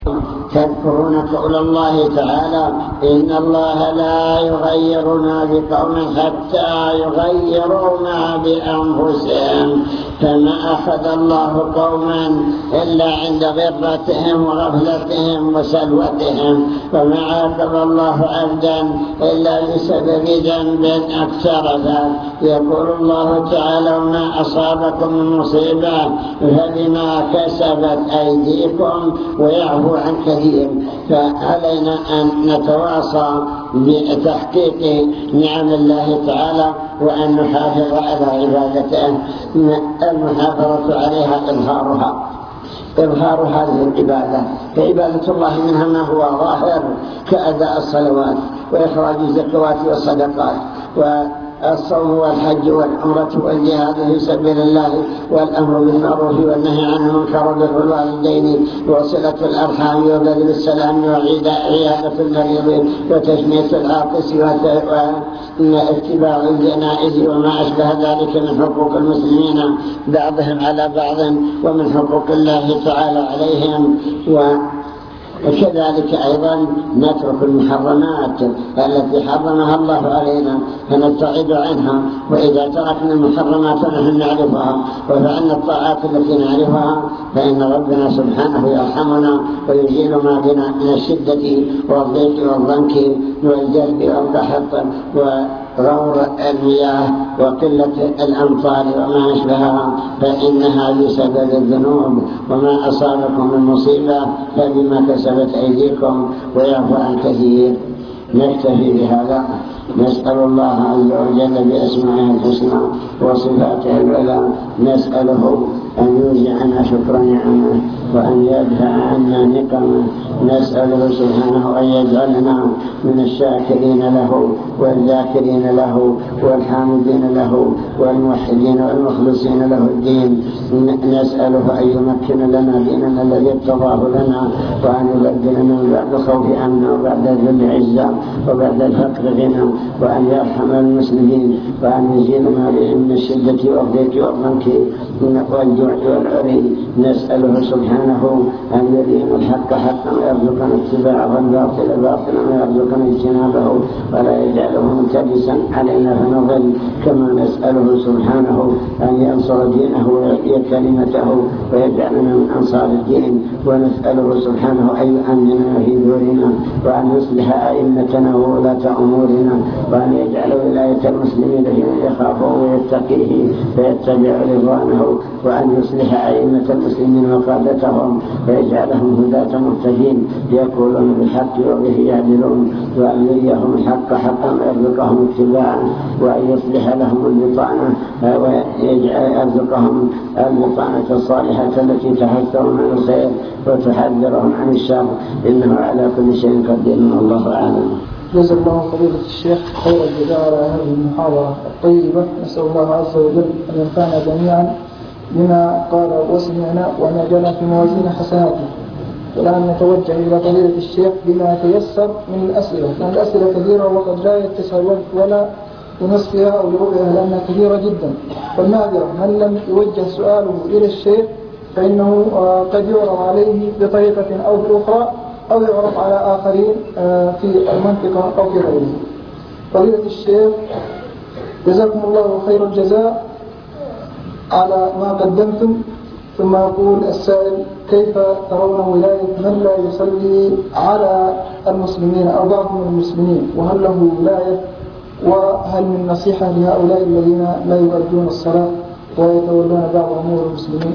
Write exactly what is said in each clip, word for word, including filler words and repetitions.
تذكرون قول الله تعالى: إن الله لا يغير ما بقوم حتى يغيروا ما بأنفسهم. فما أخذ الله قوما إلا عند غرتهم وغفلتهم وسلوتهم، وما عاقب الله عبدا إلا بسبب ذنب اقترف. يقول الله تعالى: وما أصابكم من مصيبة فبما كسبت أيديكم ويعفو عن كثير. فعلينا أن نتواصى بتحقيق نعم الله تعالى وأن نحافظ على عبادته. المحافظة عليها إظهارها إظهار هذه العبادة، فعبادة الله منها ما هو ظاهر كأداء الصلوات وإخراج الزكوات والصدقات والصوم والحج والعمرة والجهاد في سبيل الله والأمر بالمعروف والنهي عن المنكر وبر الوالدين وصلة الأرحام وبذل السلام وعيادة المريض وتشميت العاطس واتباع الجنائز وما أشبه ذلك من حقوق المسلمين بعضهم على بعض ومن حقوق الله تعالى عليهم. وكذلك أيضا نترك المحرمات التي حرمها الله علينا فنبتعد عنها، وإذا تركنا المحرمات نحن نعرفها وفعلنا الطاعات التي نعرفها فإن ربنا سبحانه يرحمنا ويزيل ما بنا من الشدة والضيق والضنك والجلب والقحط وغور المياه وقلة الأمطار وما أشبهها، فإنها بسبب الذنوب. وما أصابكم من مصيبة فبما كسبت أيديكم ويعفو عن كثير. نكتفي بهذا. نسأل الله عز وجل بأسمائه الحسنى وصفاته العلى، نسأله أن يوزعنا شكر نعمه وأن يدفع عنا نقمه. نسأله سبحانه أن يجعلنا من الشاكرين له والذاكرين له والحامدين له والموحدين والمخلصين له الدين. نسأله أن يمكن لنا ديننا الذي ارتضاه لنا، وأن يبدلنا من بعد الخوف أمنا وبعد الذل عزا وبعد الفقر غنى، وأن يرحم المسلمين، وأن يزيل ما بهم من الشدة والضيق والضنك والجوع والعري. نسأله سبحانه أن يرينا الحق حقا ويرزقنا اتباعه والباطل باطلا ويرزقنا اجتنابه ولا يجعله ملتبسا علينا فنضل. كما نسأله سبحانه أن ينصر دينه ويعطي كلمته ويجعلنا من أنصار الدين. ونسأله سبحانه أن يؤمننا في دورنا، وأن يصلح أئمتنا وولاة أمورنا، وأن يجعل ولاية المسلمين فيمن يخافه ويتقيه فيتبع رضوانه، وأن يصلح أئمة المسلمين وقادتهم ويجعلهم هداة مهتدين يقولون بالحق وبه يعدلون، وأن يريهم الحق حقا ويرزقهم اتباعا، وأن يصلح لهم البطانة ويرزقهم البطانة الصالحة التي تحثهم عن الخير وتحذرهم عن الشر، إنه على كل شيء قدير. الله أعلم. جزا الله فضيلة الشيخ خير الجزاء على هذه المحاضرة الطيبة. نسأل الله عز وجل أن ينفعنا جميعا بما قال وسمعنا وأن يجعلنا في موازين حسناته. والآن نتوجه إلى فضيلة الشيخ بما تيسر من الأسئلة، لأن الأسئلة كثيرة وقد لا يتسع الوقت ولا لنصفها أو لربعها لأنها كثيرة جدا. والمعذرة من لم يوجه سؤاله إلى الشيخ فإنه قد يعرض عليه بطريقة أو بأخرى أو يعرض على آخرين في المنطقة أو في غيره. فضيلة الشيخ جزاكم الله خير الجزاء على ما قدمتم. ثم يقول السائل: كيف ترون ولاية من لا يصلي على المسلمين أو بعض من المسلمين، وهل له ولاية؟ وهل من نصيحة لهؤلاء الذين لا يؤدون الصلاة ويتولون بعض أمور المسلمين؟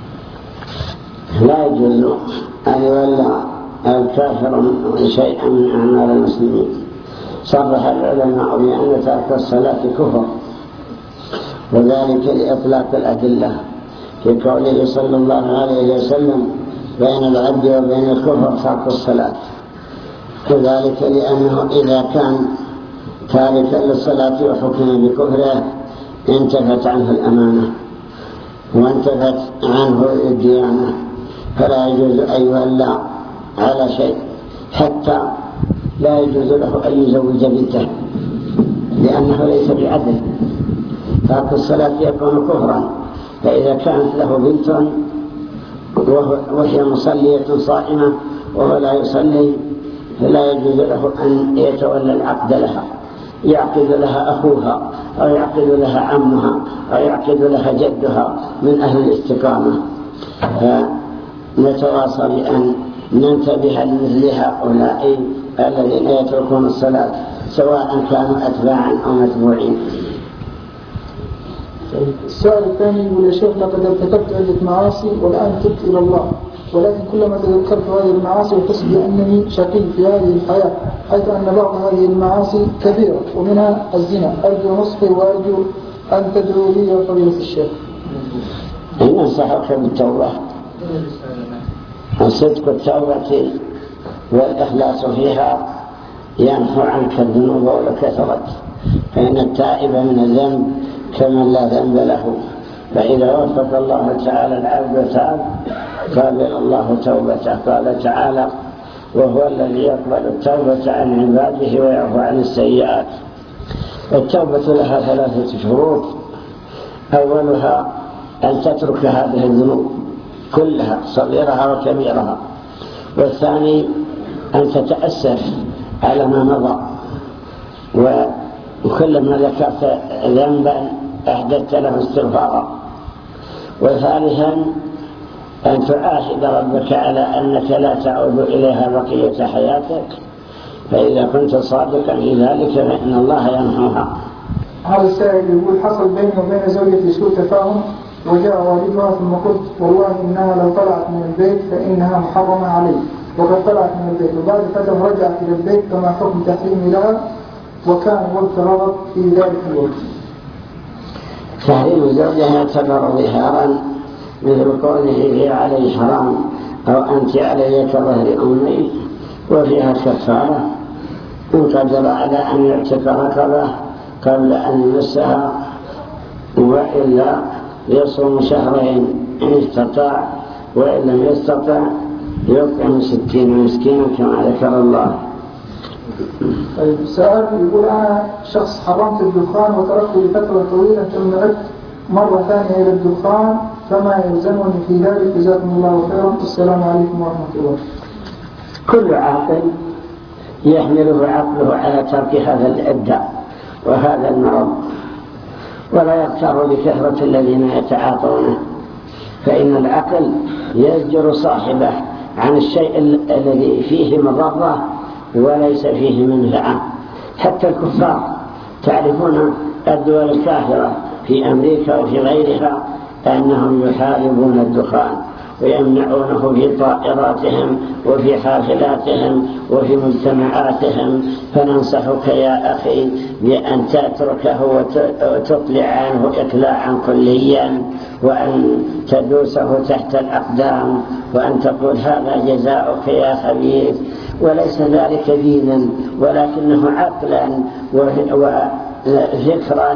لا يجوز أن يولى الكافر شيئا من أعمال المسلمين. صرح العلماء بأن ترك الصلاة كفر، وذلك لإطلاق الأدلة في قوله صلى الله عليه وسلم: بين العبد وبين الكفر ترك الصلاة. وذلك لأنه إذا كان تاركا للصلاة وحكم بكفره انتفت عنه الأمانة وانتفت عنه الديانة، فلا يجوز أن يولى على شيء، حتى لا يجوز له أن يزوج بنته لأنه ليس بعدل. ترك الصلاة يكون كفرا. فإذا كانت له بنت وهي مصلية صائمة وهو لا يصلي فلا يجوز له أن يتولى العقد لها، يعقد لها أخوها أو يعقد لها عمها أو يعقد لها جدها من أهل الاستقامة. فنتواصى بأن ننتبه لمثل هؤلاء الذين يتركون الصلاة سواء كانوا أتباعا أو متبوعين. السؤال الثاني يقول: يا شيخ، لقد ارتكبت عدة معاصي والآن تبت إلى الله، ولكن كلما تذكرت هذه المعاصي أحس بأنني شقي في هذه الحياة، حيث أن بعض هذه المعاصي كبيرة ومنها الزنا. أرجو نصحي وأرجو أن تدعو لي يا فضيلة الشيخ. ننصحك بالتوبة وصدق التوبة والإخلاص فيها يمحو عنك الذنوب ولو كثرت، فإن التائب من الذنب كمن لا ذنب له. فإذا وفق الله تعالى العبد وتاب قبل الله توبته. قال تعالى: وهو الذي يقبل التوبة عن عباده ويعفو عن السيئات. التوبة لها ثلاثة شروط: أولها أن تترك هذه الذنوب كلها صغيرها وكبيرها، والثاني أن تتأسف على ما مضى، وكلما ذكرت ذنبا أحدثت له استغفارا، وثالثا أن تعاهد ربك على أنك لا تعود إليها بقية حياتك، فإذا كنت صادقا في ذلك فإن الله يمحوها. هذا السائل يقول: حصل بيني وبين زوجتي سوء تفاهم، وجاء والدها ثم قلت: والله إنها لو طلعت من البيت فإنها محرمة علي، وقد طلعت من البيت، وبعد فترة رجعت إلى البيت كما حكم تحريمي لها، وكان وقت رغب في ذلك الوقت. تحريم زوجها يعتبر ظهارا، مثل قوله هي علي حرام أو أنت علي كظهر أمي، وفيها كفارة إن قدر على أن يعتق رقبة قبل أن يمسها، وإلا يصوم شهرين إن استطاع، وإن لم يستطع يطعم ستين مسكينا كما ذكر الله. طيب، السؤال يقول: أنا شخص حرمت الدخان وتركته لفترة طويلة ثم عدت مرة ثانية إلى الدخان، فما يلزمني في ذلك؟ جزاكم الله خيرا. السلام عليكم ورحمة الله. كل عاقل يحمله عقله على ترك هذا الإبداع وهذا المرض، ولا يغتر بكثرة الذين يتعاطونه، فإن العقل يزجر صاحبه عن الشيء الذي فيه مضرة وليس فيه منفعة. حتى الكفار تعرفون الدول الكافرة في أمريكا وفي غيرها أنهم يحاربون الدخان ويمنعونه في طائراتهم وفي حافلاتهم وفي مجتمعاتهم. فننصحك يا أخي بأن تتركه وتطلع عنه إقلاعا كليا، وأن تدوسه تحت الأقدام، وأن تقول هذا جزاؤك يا خبيث، وليس ذلك دينا ولكنه عقلا وفكرا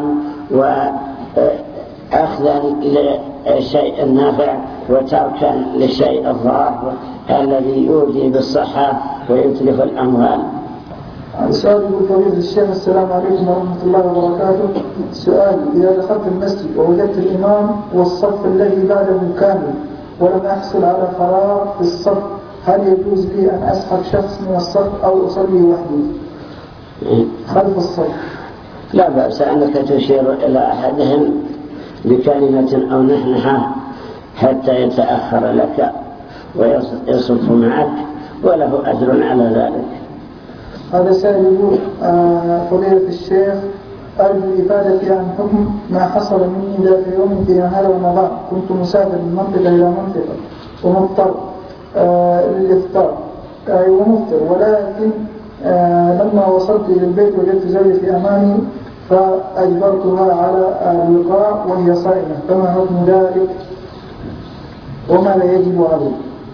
وأخذا للشيء النافع وتركا للشيء الضار الذي يؤذي بالصحة ويتلف الأموال. سؤال يقول: فضيلة الشيخ، السلام عليكم ورحمة الله وبركاته. سؤال: إذا دخلت المسجد ووجدت الإمام والصف الذي بعده كامل ولم أحصل على فراغ في الصف، هل يجوز لي أن أسحب شخص من الصف أو أصلي وحدي خلف الصف؟ لا بأس أنك تشير إلى أحدهم بكلمة أو نحنها حتى يتأخر لك ويصف معك، وله أجر على ذلك. هذا سائل يقول: آه فضيلة الشيخ، أرجو إفادتي عن حكم ما حصل مني ذات يوم في نهار رمضان. كنت مسافر من منطقة إلى منطقة ومضطر آه للإفطار آه ومفطر، ولكن آه لما وصلت إلى البيت وجدت زوجتي أمامي فأجبرتها على اللقاء وهي صائمة، فما حكم ذلك وما لا يجب عليه؟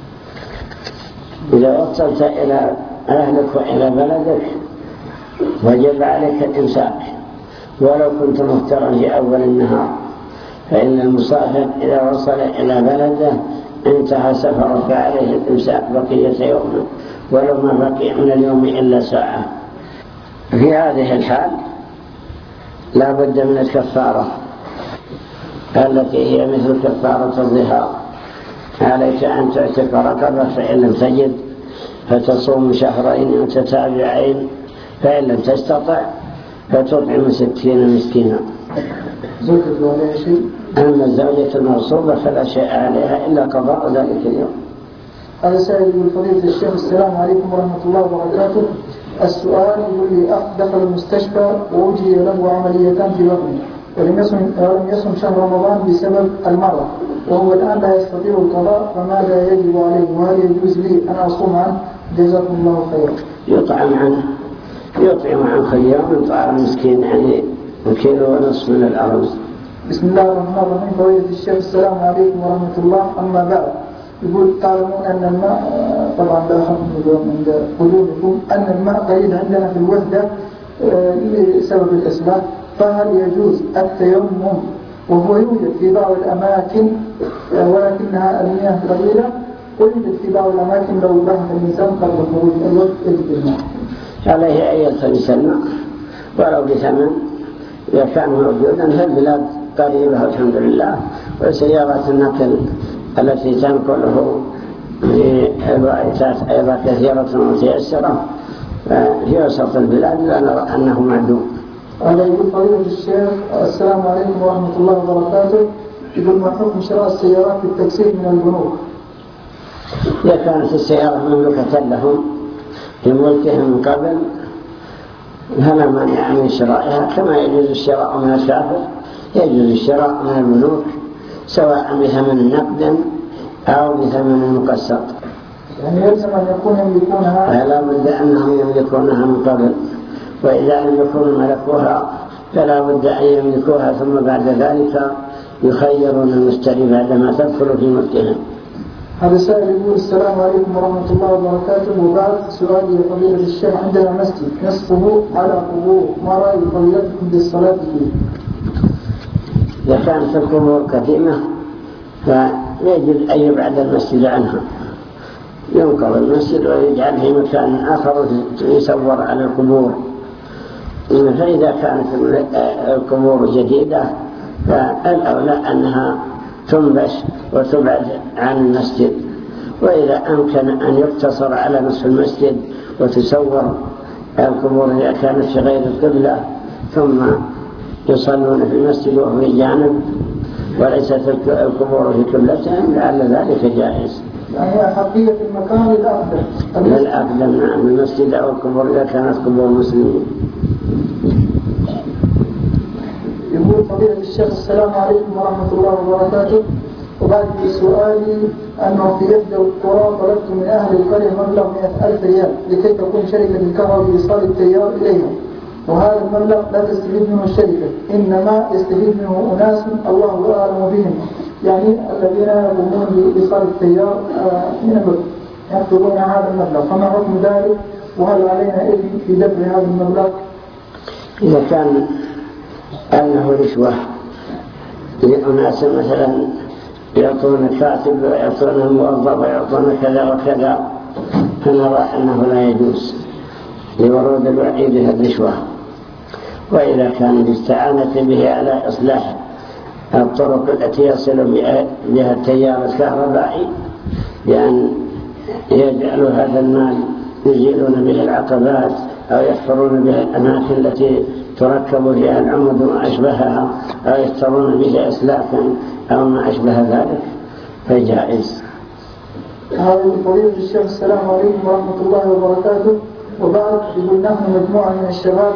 إذا وصلت إلى أهلك وإلى بلدك وجب عليك الإمساك ولو كنت مفترا في أول النهار، فإن المسافر إذا وصل إلى بلده انتهى سفره فعليه الإمساك بقية يومه ولو ما بقي من اليوم إلا ساعة. في هذه الحال لا بد من الكفارة التي هي مثل كفارة الظهار. عليك أن تعتق رقبة فإن لم تجد فتصوم شهرين متتابعين، فإن لم تستطع فتطعم ستين مسكينا. زوجته عليها شيء؟ أما الزوجة المغصوبة فلا شيء عليها إلا قضاء ذلك اليوم. هذا سائل يقول فضيلة الشيخ السلام عليكم ورحمة الله وبركاته. السؤال يقول لي أخ دخل المستشفى ووجد له عمليتان في بطنه ولم يصم ولم يصم شهر رمضان بسبب المرض، وهو الآن لا يستطيع القضاء، فماذا يجب عليه؟ وهل يجوز لي أن أصوم عنه؟ جزاكم الله خيرا. يطعم عنه يطعم عن خيام طعام مسكين، يعني كيلو ونصف من الأرز. بسم الله الرحمن الرحيم. فضيلة الشيخ السلام عليكم ورحمة الله. أما بعد، يقول تعلمون أن الماء طبعا لا حكم عند قلوبكم أن الماء قليل عندنا في الوحدة لسبب الإصلاح، فهل يجوز التيمم وهو يوجد في بعض الأماكن ولكنها المياه قليلة، ويوجد في بعض الأماكن لو بحث الإنسان قبل خروج الوقت يجد الماء؟ عليه أن يلتمس الماء ولو بثمن إذا كان موجودا في البلاد قريبة الحمد لله، وسيارات النقل التي تنقله في الوقتات أيضا كثيرة ومتيسرة في وسط البلاد، لا نرى أنه معدوم. هذا يقول فضيلة الشيخ السلام عليكم ورحمة الله وبركاته. يقول ما حكم شراء السيارات بالتكسير من البنوك؟ إذا كانت السيارة مملوكة لهم في ملكهم من قبل فلا مانع من شرائها، كما يجوز الشراء من الكافر يجوز الشراء من البنوك سواء بثمن نقد أو بثمن مقسط. يعني يلزم أن يكون يملكونها؟ لا بد أنهم يملكونها من قبل، وإذا لم يكونوا ملكوها فلا بد أن يملكوها، ثم بعد ذلك يخيرون المشتري بعدما تدخل في ملكهم. هذا سائل يقول السلام عليكم ورحمة الله وبركاته. وبعد سؤالي يا فضيلة الشيخ، عندنا مسجد نصفه على قبور، ما رأي فضيلتكم بالصلاة فيه؟ إذا كانت القبور قديمة فيجب أن يبعد المسجد عنها، ينقض المسجد ويجعل في مكان آخر يصور على القبور. فإذا كانت القبور جديدة فالأولى أنها تنبش وتبعد عن المسجد، وإذا أمكن أن يقتصر على نصف المسجد وتسور القبور إذا كانت في غير القبلة ثم يصلون في المسجد وهو في جانب وليست القبور في قبلتهم لعل ذلك جائز. يعني حقيقة المكان الأقدم الأقدم نعم، المسجد أو القبور إذا كانت قبور مسلمين. يقول فضيلة الشيخ السلام عليكم ورحمة الله وبركاته. وبعد سؤالي أنه في إحدى القرى طلبت من أهل القرية مبلغ مئة ألف ريال لكي تقوم شركة الكهرباء بإيصال التيار إليها، وهذا المبلغ لا تستفيد منه الشركة، إنما يستفيد منه أناس الله أعلم بهم، يعني الذين يقومون بإيصال التيار من البلد يطلبون هذا المبلغ، فما حكم ذلك؟ وهل علينا إذن في دفع هذا المبلغ؟ إذا كان أنه رشوة لأناس مثلا يعطون كاتب ويعطون الموظف ويعطون كذا وكذا، فنرى أنه لا يجوز لورود الوعي بها الرشوة. وإذا كان الاستعانة به على إصلاح الطرق التي يصل بها التيار الكهربائي بأن يجعلوا هذا المال يزيلون به العقبات أو يحفرون به الأماكن التي تركب فيها العمد وما أشبهها أو يحفرون به أسلاكا أو ما أشبه ذلك فجائز. هذا فضيلة الشيخ السلام عليكم ورحمة الله وبركاته. وبعد يقول نحن مجموعة من الشباب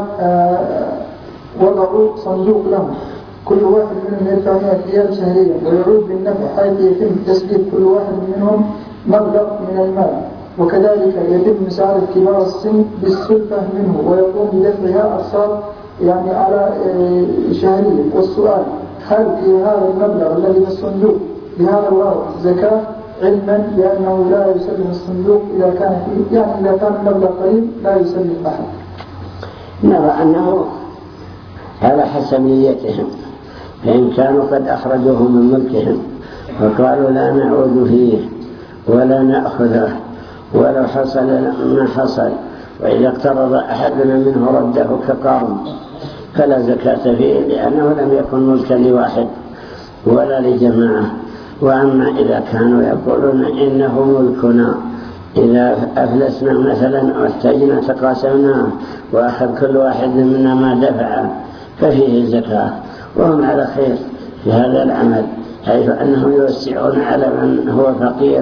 وضعوا صندوق لهم كل واحد منهم يدفع مئة ريال شهريا ويعود بالنفع حيث يتم تسديد كل واحد منهم مبلغ من المال، وكذلك يتم مساعدة كبار السن بالسلفة منه ويقوم بدفعها أقساط يعني على شهريا. والسؤال هل في هذا المبلغ الذي في الصندوق بهذا الغرض زكاة، علما بأنه لا يسلم الصندوق إذا كان فيه يعني إذا كان المبلغ قليل لا يسلم أحد؟ نرى أنه على حسب نيتهم، فإن كانوا قد أخرجوه من ملكهم وقالوا لا نعود فيه ولا نأخذه ولو حصل ما حصل، وإذا اقترض أحدنا منه رده كقرض فلا زكاة فيه لأنه لم يكن ملكا لواحد ولا لجماعة. وأما إذا كانوا يقولون إنه ملكنا إذا أفلسنا مثلا واحتاجنا تقاسمنا وأخذ كل واحد منا ما دفع ففيه الزكاة، وهم على خير في هذا العمل، حيث أنهم يوسعون على من هو فقير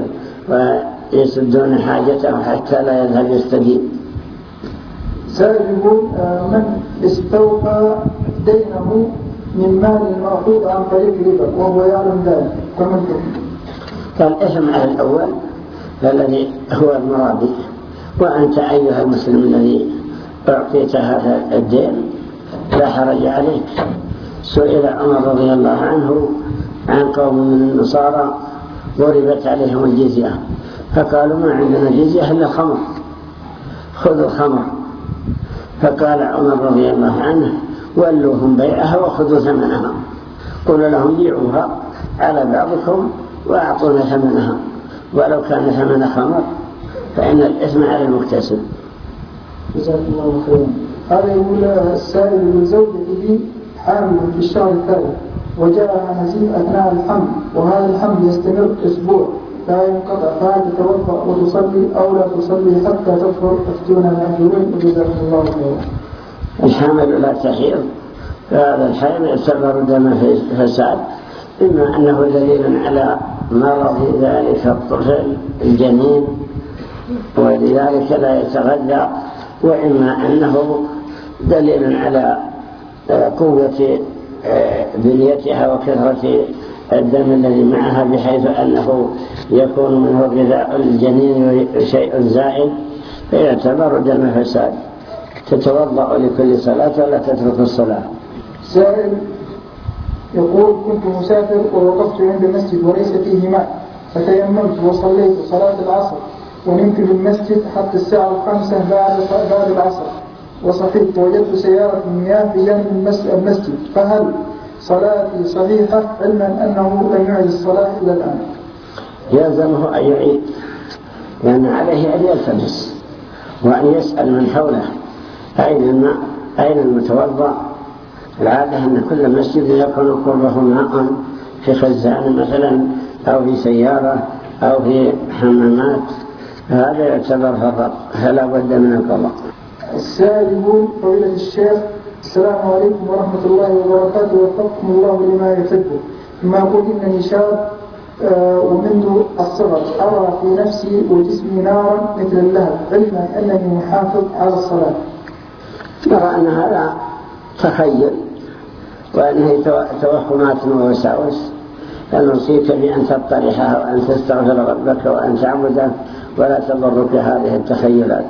ويسدون حاجته حتى لا يذهب يستدين. سائل يقول من استوفى دينه من مال المأخوذ عن طريق الربا وهو يعلم ذلك فما الحكم؟ فالإثم على الأول الذي هو المرابي، وأنت أيها المسلم الذي أعطيت هذا الدين لا حرج عليك. سئل عمر رضي الله عنه عن قوم من النصارى ضربت عليهم الجزية، فقالوا ما عندنا جزية إلا الخمر، خذوا الخمر. فقال عمر رضي الله عنه ولوهم بيعها وخذوا ثمنها، قل لهم بيعوها على بعضكم وأعطونا ثمنها، ولو كان ثمن خمر فإن الإثم على المكتسب. جزاك الله خيرا. هذا يقول السائل من زوجته حامل في الشهر الثالث وجاء نزيف أثناء الحمل، وهذا الحمل يستمر أسبوع لا ينقطع، فهل تتوضأ وتصلي أو لا تصلي حتى تطهر؟ افتونا مأجورين وجزاكم الله خيرا. الحامل لا تحيض، فهذا الحامل يعتبر دم فساد، إما أنه دليل على مرض ذلك الطفل الجنين ولذلك لا يتغذى، وإما أنه دليل على قوة بنيتها وكثرة الدم الذي معها، بحيث أنه يكون منه غذاء الجنين شيء زائد فيعتبر دم فساد. تتوضأ لكل صلاة ولا تترك الصلاة. سائل يقول كنت مسافر ووقفت عند المسجد وليس فيه ماء، فتيممت وصليت صلاة العصر ونمت بالمسجد حتى الساعة الخامسة بعد بعد العصر، وصحيت وجدت سيارة مياه في جانب المسجد، فهل صلاتي صحيحة علما أنه لم يعد الصلاة إلى الآن؟ يلزمه أن يعيد، لأن عليه أن يلتمس وأن يسأل من حوله أين الماء، أين المتوضأ. العادة أن كل مسجد يكون قربه ماء في خزان مثلا أو في سيارة أو في حمامات، هذا يعتبر فرق، فلا بد من القضاء. السائل يقول فضيلة الشيخ السلام عليكم ورحمة الله وبركاته، وفقكم الله لما يحبه. ثم أقول إنني شاب آه ومنذ الصغر أرى في نفسي وجسمي نارا مثل اللهب، علما أنني محافظ على الصلاة. نرى أن هذا تخيل وأنه توهمات ووساوس، فنوصيك بأن تطرحها وأن تستغفر ربك وأن تعبده ولا تضرك هذه التخيلات.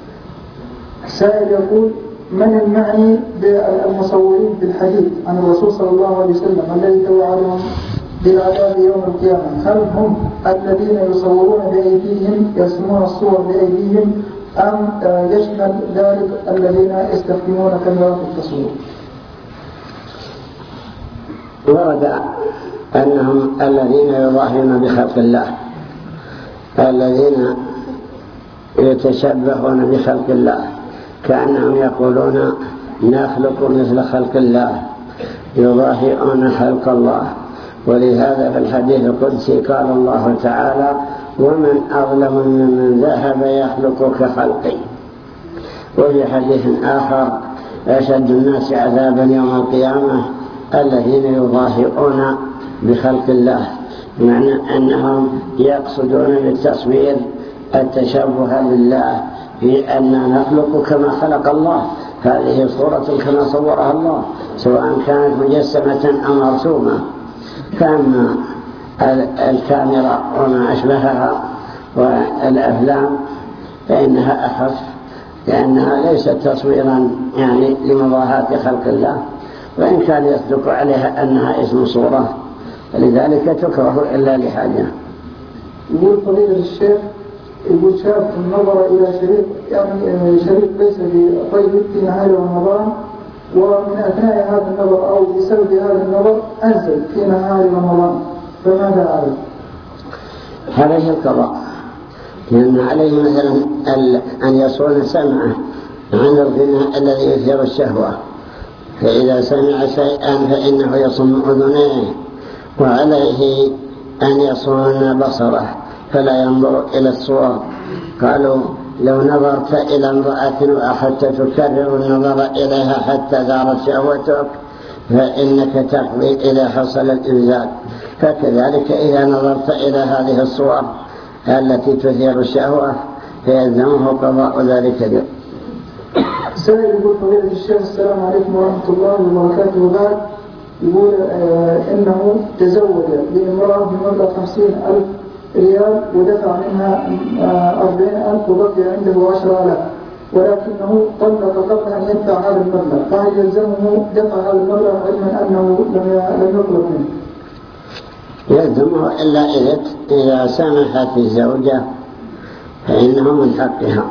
السائل يقول من المعني بالمصورين في الحديث عن الرسول صلى الله عليه وسلم الذي توعدهم بالعذاب يوم القيامة؟ هل هم الذين يصورون بأيديهم يرسمون الصور بأيديهم أم يشمل ذلك الذين يستخدمون كاميرات التصوير؟ ورد أنهم الذين يظاهرون بخلق الله، الذين يتشبهون بخلق الله، كأنهم يقولون نخلق مثل خلق الله، يظاهرون خلق الله. ولهذا في الحديث القدسي قال الله تعالى ومن أظلم ممن ذهب يخلق كخلقي. وفي حديث آخر أشد الناس عذابا يوم القيامة الذين يظاهرون بخلق الله، معنى أنهم يقصدون بالتصوير التشبه بالله في أن نخلق كما خلق الله، هذه صورة كما صورها الله سواء كانت مجسمة أو مرسومة. فأما الكاميرا وما أشبهها والأفلام فإنها أخف، لأنها ليست تصويرا يعني لمضاهاة خلق الله، وإن كان يصدق عليها أنها اسم صورة، فلذلك تكره إلا لحاجة. يقول فضيلة الشيخ يقول شاب نظر إلى شريط يعني شريط ليس بطيب في نهاية رمضان، ومن أثناء هذا النظر أو بسبب هذا النظر أنزل في نهاية رمضان، فماذا عليه؟ عليه القضاء، لأن عليه مثلا أن يصون سمعه عن الغناء الذي يثير الشهوة، فإذا سمع شيئا فإنه يصم أذنيه، وعليه أن يصون بصره فلا ينظر إلى الصور قالوا لو نظرت إلى امرأة وأخذت تكرر النظر إليها حتى دارت شهوتك فإنك تقضي إذا حصل الإنزال. فكذلك إذا نظرت إلى هذه الصور التي تثير الشهوة فيلزمه قضاء ذلك اليوم. سائل يقول فضيلة الشيخ السلام عليكم ورحمة الله وبركاته. وبعد يقول آه إنه تزوج بامرأة بمبلغ خمسين ألف ريال ودفع منها آه أربعين ألف وبقي عنده عشرة آلاف، ولكنه طلق قبل أن يدفع هذا المبلغ، فهل يلزمه دفع هذا المبلغ علما أنه لم يطلب منه؟ يلزمه إلا إذا سمحت الزوجة فإنه من حقها.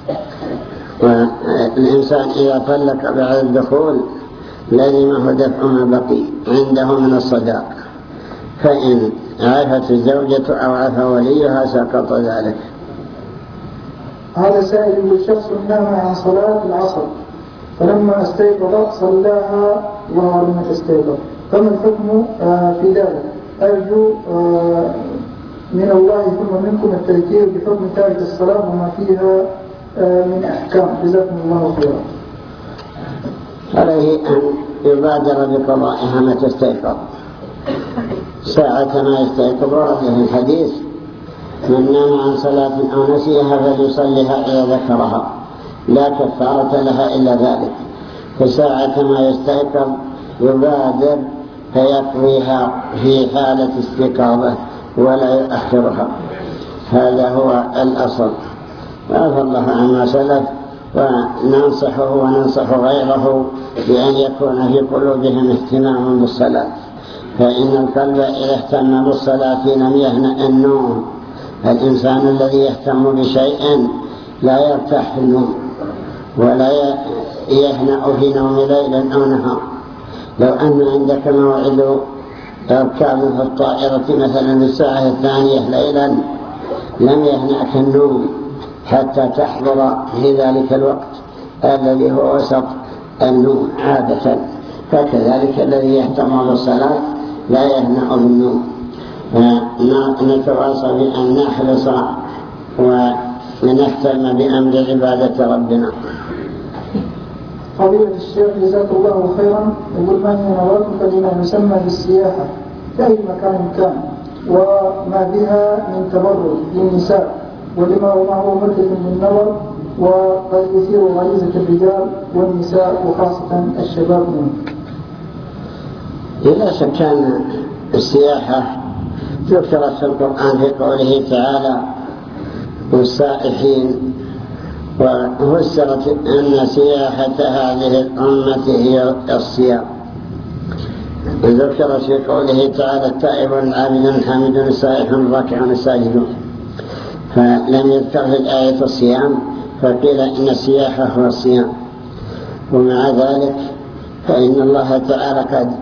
والإنسان إذا طلق بعد الدخول لازمه دفع ما بقي عنده من الصداق، فإن عافت الزوجة أو عفى وليها سقط ذلك. هذا سائل يقول شخص نام عن صلاة العصر فلما استيقظ صلاها ظهر ما استيقظ، فما الحكم في ذلك؟ أرجو من الله ثم منكم التذكير بحكم تارك الصلاة وما فيها من أحكام، جزاكم الله خيرا. عليه أن يبادر بقضائها متى استيقظ ساعة ما يستيقظ. ورد له الحديث من نام عن صلاة أو نسيها فليصليها إذا ذكرها لا كفارة لها إلا ذلك، فساعة ما يستيقظ يبادر فيقضيها في حالة استيقاظه ولا يؤخرها، هذا هو الأصل. وعفى الله عما سلف، وننصحه وننصح غيره بأن يكون في قلوبهم اهتمام بالصلاة، فإن القلب إذا اهتم بالصلاة لم يهنأ النوم. الإنسان الذي يهتم بشيء لا يرتاح في النوم ولا يهنأ في نوم ليل أو نهار. لو أن عندك موعد إركاب في الطائرة مثلا في الساعة الثانية ليلا لم يهنأك النوم حتى تحضر في ذلك الوقت الذي هو وسط النوم عادة، فكذلك الذي يهتم بالصلاة لا يهنأ بالنوم. نتواصى بأن نحرص ونهتم بأمر عبادة ربنا. فضيلة الشيخ جزاك الله خيرا، يقول ما هي نظرتك لما يسمى بالسياحة في أي مكان كان وما بها من تبرج للنساء ولما هو ملفت للنظر وقد يثير غريزة الرجال والنساء وخاصة الشباب منه؟ إذا كان السياحة ذكرت في القرآن في قوله تعالى والسائحين، وفسرت أن سياحة هذه الأمة هي الصيام، ذكرت في قوله تعالى التائب العابد الحامد السائح الراكع الساجد، فلم يذكر في الآية الصيام فقيل إن السياحة هو الصيام. ومع ذلك فإن الله تعالى قد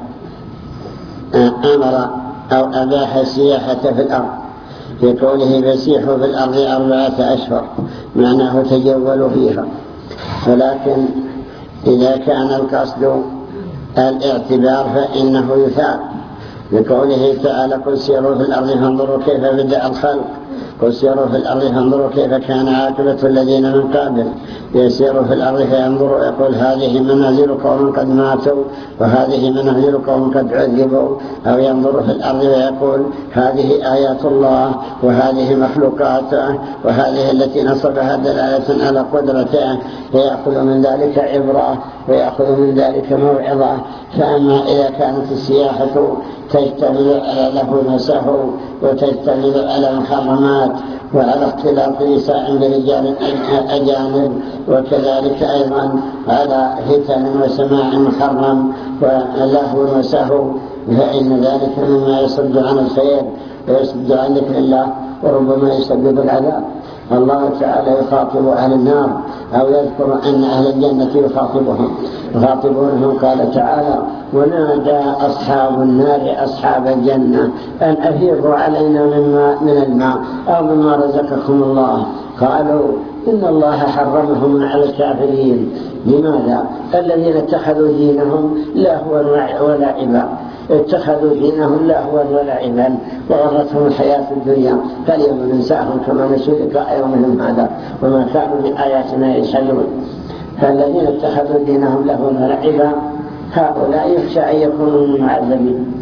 أمر أو أباح السياحة في الأرض في قوله فسيحوا في الأرض أربعة أشهر، معناه تجولوا فيها. ولكن إذا كان القصد الاعتبار فإنه يثاب بقوله تعالى قل سيروا في الأرض فانظروا كيف بدأ الخلق، قل سيروا في الأرض فانظروا كيف كان عاقبة الذين من قبل، يسيروا في الأرض فينظروا يقول هذه منازل قوم قد ماتوا وهذه منازل قوم قد عذبوا، أو ينظر في الأرض ويقول هذه آيات الله وهذه مخلوقاته وهذه التي نصبها دلالة على قدرته، فيأخذ من ذلك عبرة ويأخذ من ذلك موعظة. فأما إذا كانت السياحة تجتمل على له نسه وتجتمل على محرمات وعلى اختلاط نساء برجال أجانب، وكذلك أيضا على فتن وسماع محرم ولهو وسهو، فإن ذلك مما يصد عن الخير ويصد عن ذكر الله وربما يسبب العذاب. الله تعالى يخاطب أهل النار أو يذكر أن أهل الجنة يخاطبهم يخاطبونهم قال تعالى ونادى أصحاب النار أصحاب الجنة أن أفيضوا علينا مما من الماء أو مما رزقكم الله، قالوا إن الله حرمهم على الكافرين. لماذا؟ الذين اتخذوا دينهم لهوا ولعبا، اتخذوا دينهم لهوا ولعبا وغرتهم الحياة الدنيا فاليوم ننساهم كما نسوا لقاء يومهم هذا وما كانوا بآياتنا يجحدون. فالذين اتخذوا دينهم لهوا ولعبا هؤلاء يخشى أن يكونوا من المعذبين.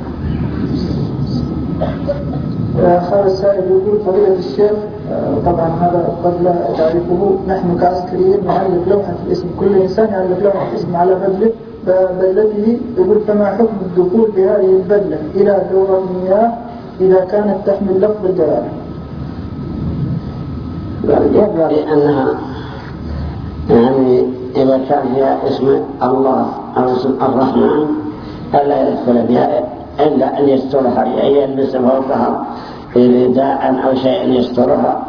آخر السائل يقول فضيلة الشيخ، طبعا هذا قد لا تعرفه، نحن كعسكريين نعلق لوحة الاسم، كل إنسان يعلق لوحة الاسم على بدله بدلته. يقول فما حكم الدخول بهذه البدلة إلى دورة المياه إذا كانت تحمل لفظ الجلالة؟ ينبغي أنها يعني إذا كان فيها اسم الله أو اسم الرحمن ألا يدخل بها إلا أن يسترها، أن يلبس فوقها رداء أو شيء يسترها.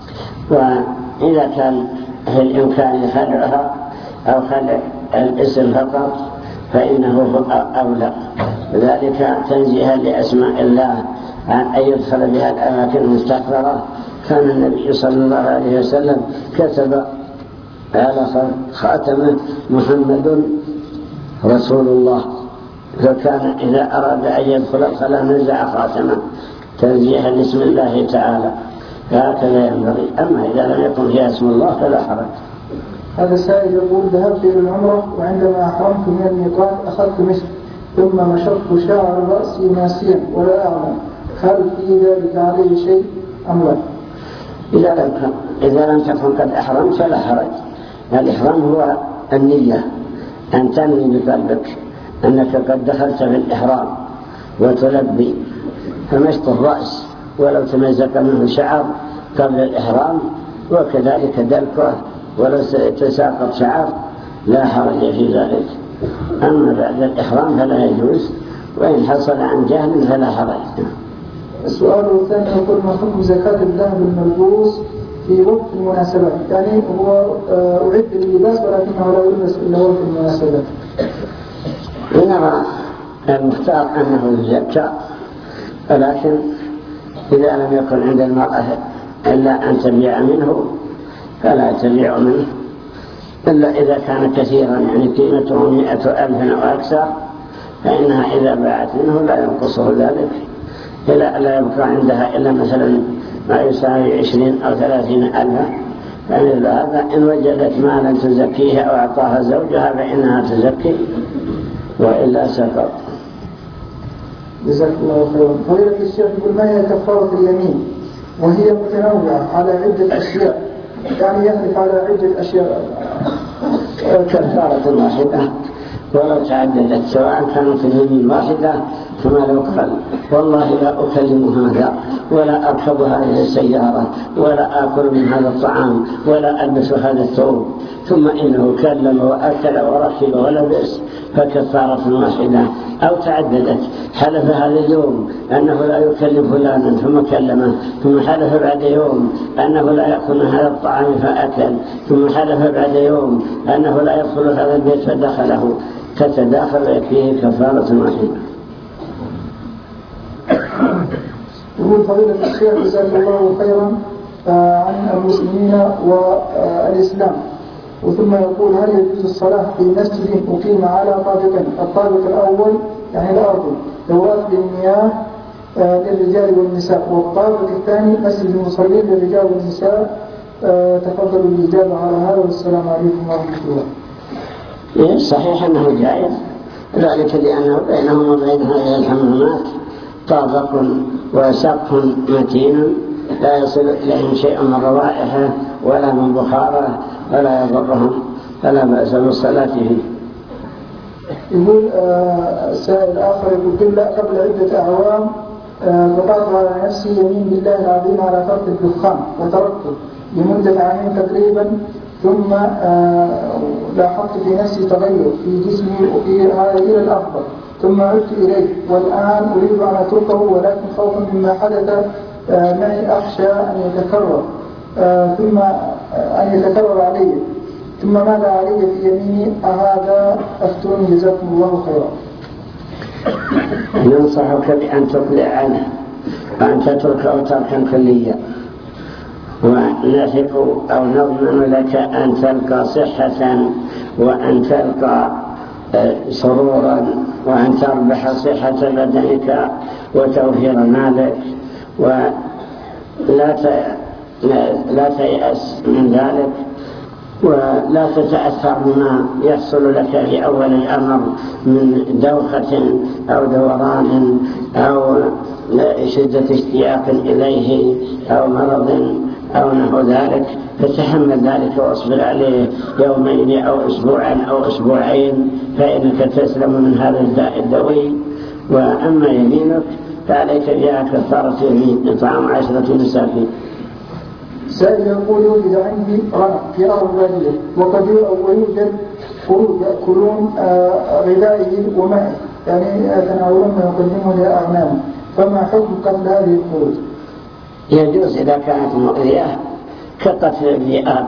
وإذا كان في الإمكان خلعها أو خلع الاسم فقط فإنه أولى، ذلك تنزيها لأسماء الله عن أن يدخل بها الأماكن المستقرة. كان النبي صلى الله عليه وسلم كتب على خاتمه محمد رسول الله، فكان إذا أراد أن يدخل الخلاء نزع خاتمه تنزيها لاسم الله تعالى، هكذا ينبغي. أما إذا لم يكن فيها اسم الله فلا حرج. هذا السائل يقول ذهبت إلى العمرة وعندما أحرمت من الميقات أخذت مسك ثم مشطت شعر رأسي ناسيا ولا أعلم، هل في ذلك عليه شيء أم لا؟ إذا لم إذا لم تكن قد أحرمت فلا حرج. الإحرام هو النية، أن تنوي بقلبك أنك قد دخلت في الإحرام وتلبي، فمشط الرأس ولو تمزق منه شعر قبل الإحرام وكذلك دلكه ولو تساقط شعر لا حرج في ذلك. أما بعد الإحرام فلا يجوز، وإن حصل عن جهل فلا حرج. السؤال الثاني يقول ما حكم زكاة الذهب الملبوس في وقت المناسبات؟ يعني هو أعد للباس ولكنه لا يلبس إلا وقت المناسبات. إنما المختار أنه يزكى، ولكن إذا لم يكن عند المرأة إلا أن تبيع منه فلا تبيع منه، إلا إذا كان كثيرا يعني قيمته مئة ألف أو أكثر فإنها إذا باعت منه لا ينقصه ذلك، إلا لا يبقى عندها إلا مثلا ما يساوي عشرين أو ثلاثين ألفا، فمثل هذا إن وجدت مالا تزكيه أو أعطاها زوجها فإنها تزكي وإلا سقط. جزاك الله خيرا. فضيلة الشيخ يقول ما هي كفارة اليمين وهي متنوعة على عدة أشياء، يعني يحلف على عدة أشياء؟ كفارة واحدة ولو تعددت، سواء كانت اليمين واحدة كما لو قال والله لا أكلم هذا ولا أركب هذه السيارة ولا آكل من هذا الطعام ولا ألبس هذا الثوب، ثم إنه كلم وأكل وركب ولبس فكفارة واحدة. أو تعددت، حلف هذا اليوم أنه لا يكلم فلانا ثم كلمه، ثم حلف بعد يوم أنه لا يأكل هذا الطعام فأكل، ثم حلف بعد يوم أنه لا يدخل هذا البيت فدخله، تتداخل ويكفيه كفارة واحدة. يقول فضيلة الشيخ جزاك الله خيرا عن المسلمين والإسلام، وثم يقول هل يجوز الصلاة في مسجد أقيم على طابقين، الطابق الأول يعني الأرض دورات للمياه للرجال والنساء، والطابق الثاني مسجد المصلين للرجال والنساء؟ تفضلوا الإجابة على هذا والسلام عليكم ورحمة الله. صحيح أنه جائز، ذلك لأنه بينهم وبين هذه الحمامات طابق وسقف متين لا يصل إليهم شيء من روائحه ولا من بخاره ولا يضرهم، فلا بأس بالصلاة فيه. يقول آه سائل آخر يقول لا قبل عدة أعوام قطعت آه على نفسي يمين بالله العظيم على ترك الدخان وتركته لمدة عامين تقريبا، ثم آه لاحظت في نفسي تغير في جسمي وفي هذا إلى الأفضل، ثم عدت إليه والآن أريد أن أتركه، ولكن خوفا مما حدث آه معي أخشى أن يتكرر آه ثم آه أن يتكرر علي، ثم ماذا علي في يميني؟ أهذا أفتوني جزاكم الله خيرا. ننصحك بأن تقلع عنه وأن تتركه تركا كليا، ونثق أو نضمن لك أن تلقى صحة وأن تلقى سرورا وأن تربح صحة بدنك وتوفير مالك، ولا لا تيأس من ذلك، ولا تتأثر بما يحصل لك في أول الأمر من دوخة أو دوران أو شدة اشتياق إليه أو مرض أو نحو ذلك، فتحمل ذلك واصبر عليه يومين أو أسبوعا أو أسبوعين فإنك تسلم من هذا الداء الدوي. وأما يمينك فعليك بها كفارة يمين إطعام عشرة مساكين. سائل يقول يوجد عندي غنم في أرض بادية وقد يوجد قرود يأكلون غذائه ومائه، يعني يتناولون ما يقدمه لأغنام، فما حكم قتل هذه القرود؟ يجوز إذا كانت مؤذية كقتل الذئاب.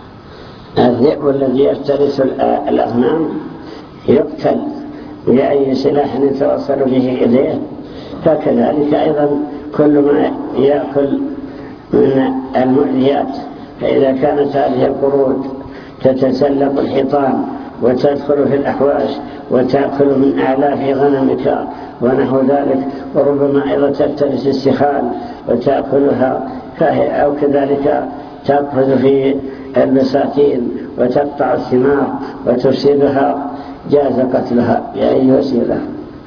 الذئب الذي يفترس الأغنام يقتل بأي سلاح يتوصل به إليه، فكذلك أيضا كل ما يأكل من المؤذيات. فإذا كانت هذه القرود تتسلق الحيطان وتدخل في الأحواش وتأكل من أعلاف غنمك ونحو ذلك، وربما أيضا تفترس السخان وتأكلها، أو كذلك تأخذ في البساتين وتقطع الثمار وتفسدها، جاز قتلها بأي وسيلة.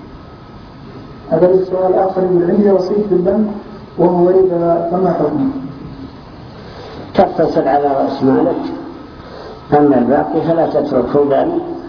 هذا السؤال آخر من عندي وصية بالبنك وهو ربا، فما حكمه؟ تقتصر على رأس مالك، أما الباقي فلا تتركه، بل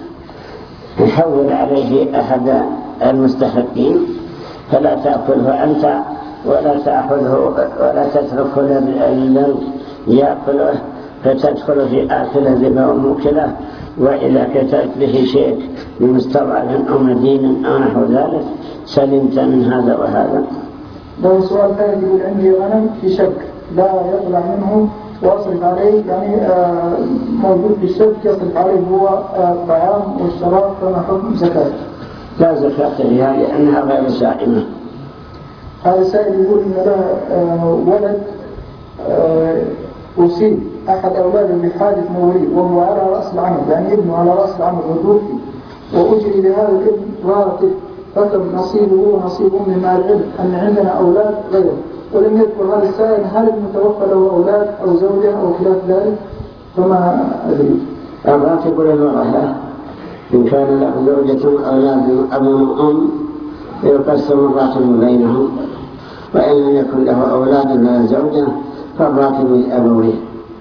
يحول عليه أحد المستحقين، فلا تأكله أنت ولا تأخذه ولا تتركه للبنك يأكله فتدخل في آكل الربا والموكلة. وإذا كتبت به شيء بمستضعف أو مدين أو نحو ذلك سلمت من هذا وهذا. لو سؤال ثاني يقول عندي غنم في شك لا يطلع منه واصرف عليه، يعني آه موجود في الشك يصرف عليه هو الطعام آه والشراب، فما حكم زكاة؟ لا زكاة فيها لأنها غير سائمة. هذا السائل يقول إن له آه ولد آه أصيب أحد أولاده بحادث موري وهو على رأس العمل، يعني ابنه على رأس العمل وتوفي، وأجري لهذا الابن راتب، فكم نصيبه ونصيب أمه مع العلم أن عندنا أولاد غيره، ولم يذكر هذا السائل هل المتوفى له أولاد أو زوجة أو خلاف ذلك، فما أدري. الراتب للورثة إن كان له زوجة وأولاد أب وأم يقسم الراتب بينهم، وإن لم يكن له أولاد ولا زوجة فالراتب لأبويه.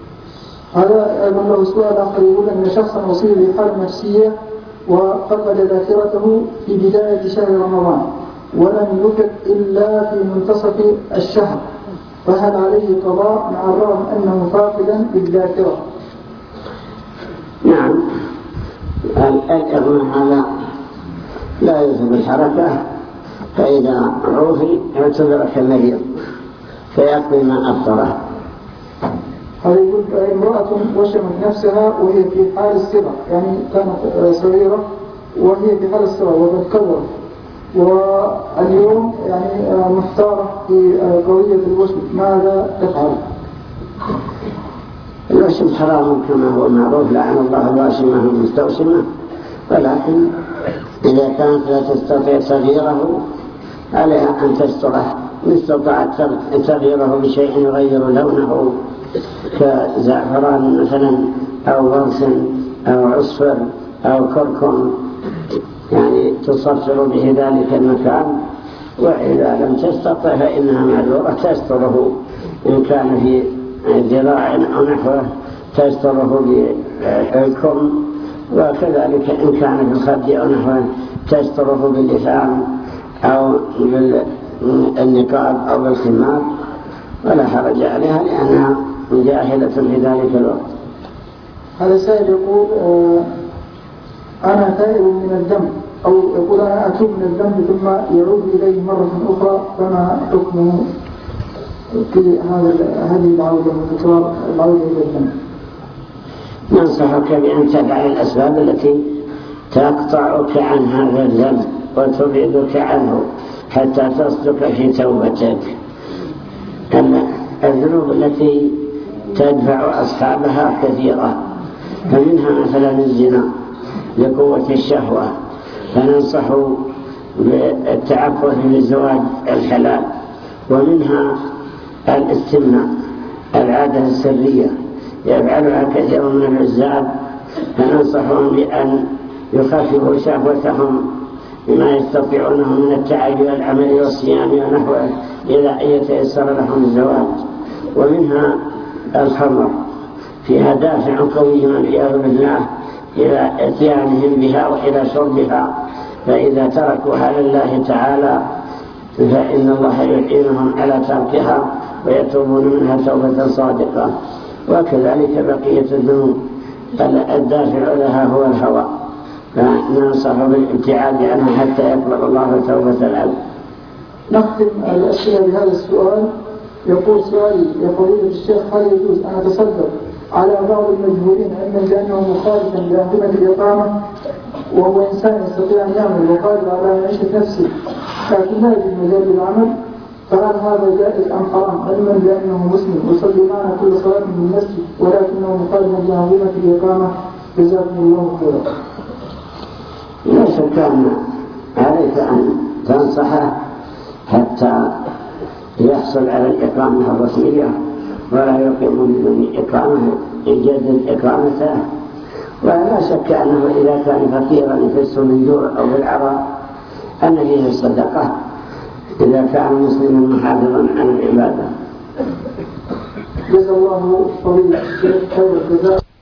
هذا أيضا له سؤال آخر يقول أن شخصا أصيب بحالة نفسية وفقد ذاكرته في بداية شهر رمضان ولم يفق إلا في منتصف الشهر، فهل عليه قضاء مع الرغم أنه فاقدا بالذاكرة؟ نعم، الإغماء هذا لا يذهب الحركة، فإذا عوفي اعتبر كالمريض فيقضي ما أفطره. هذا يقول امرأة وشمت نفسها وهي في حال الصغر، يعني كانت صغيرة وهي في حال الصغر وقد كبرت، واليوم يعني محتارة في قضية الوشم، ماذا تفعل؟ الوشم حرام كما هو معروف، لعن الله الواشمة المستوشمة، ولكن إذا كانت لا تستطيع تغييره عليها أن تستره، إن استطاعت تغييره بشيء يغير لونه كزعفران مثلا أو ورس أو عصفر أو كركم، يعني تصفر به ذلك المكان. وإذا لم تستطع فإنها معذورة تستره، إن كان في ذراع أو نحوه تستره بالكم، وكذلك إن كان في الخد أو نحوه تستره باللسان أو بالنقاب أو بالخمار، ولا حرج عليها لأنها جاهلة في ذلك الوقت. هذا سائل يقول آه أنا تائب من الذنب، أو يقول أنا أتوب من الذنب ثم يعود إليه مرة أخرى، فما حكمه في هذه العودة وتكرار العودة إلى الذنب؟ ننصحك بأن تفعل الأسباب التي تقطعك عن هذا الذنب وتبعدك عنه حتى تصدق في توبتك. أما الذنوب التي تدفع أصحابها كثيرة، فمنها مثلا الزنا، لقوة الشهوة، فننصح بالتعفف للزواج الحلال. ومنها الاستمناء، العادة السرية يفعلها كثير من العزاب، فننصحهم بأن يخففوا شهوتهم بما يستطيعونه من التعب والعمل والصيام ونحوه إذا يتيسر لهم الزواج. ومنها الخمر، فيها دافع قوي والعياذ بالله إلى اتيانهم بها وإلى شربها، فإذا تركوها لله تعالى فإن الله يعينهم على تركها ويتوبون منها توبة صادقة. وكذلك بقية الذنوب الدافع لها هو الهوى، فننصح بالابتعاد عنها حتى يقبل الله توبة العبد. نختم الأسئلة بهذا السؤال. يقول سؤالي يا فضيلة الشيخ: هل يجوز أن أتصدق على بعض المجهولين علما بأنه مخالفا لأنظمة الإقامة، وهو إنسان يستطيع أن يعمل وقادر على معيشة نفسه لكن لا يجد مجال للعمل، فهل هذا جائز أم حرام علما بأنه مسلم ويصلي معنا كل صلاة في المسجد ولكنه مخالف لأنظمة الإقامة؟ جزاكم الله خيرا. لا شك أن عليك أن تنصحه حتى يحصل على الإقامة الرسمية ولا يقيم بدون إقامة، يجدد إقامته. ولا شك أنه إذا كان فقيرا يفس من جوع أو بالعراء أن فيه الصدقة إذا كان مسلما محافظا عن العبادة. جزا الله فضيلة الشيخ خير الجزاء.